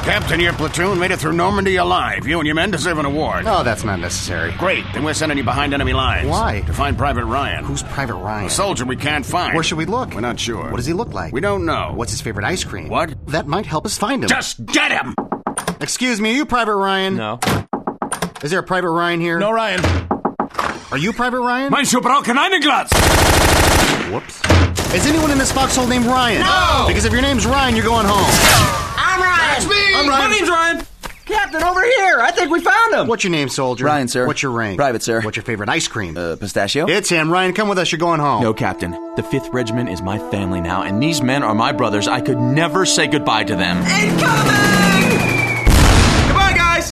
Captain, your platoon made it through Normandy alive. You and your men deserve an award. Oh, that's not necessary. Great. Then we're sending you behind enemy lines. Why? To find Private Ryan. Who's Private Ryan? A soldier we can't find. Where should we look? We're not sure. What does he look like? We don't know. What's his favorite ice cream? What? That might help us find him. Just get him! Excuse me, are you Private Ryan? No. Is there a Private Ryan here? No, Ryan. Are you Private Ryan? Meinst du brauchen einen Glatz? Whoops. Is anyone in this foxhole named Ryan? No! Because if your name's Ryan, you're going home. I'm Ryan. That's me! I'm Ryan. My name's Ryan. Captain, over here. I think we found him. What's your name, soldier? Ryan, sir. What's your rank? Private, sir. What's your favorite ice cream? Pistachio? It's him. Ryan, come with us. You're going home. No, Captain. The 5th Regiment is my family now, and these men are my brothers. I could never say goodbye to them. Incoming!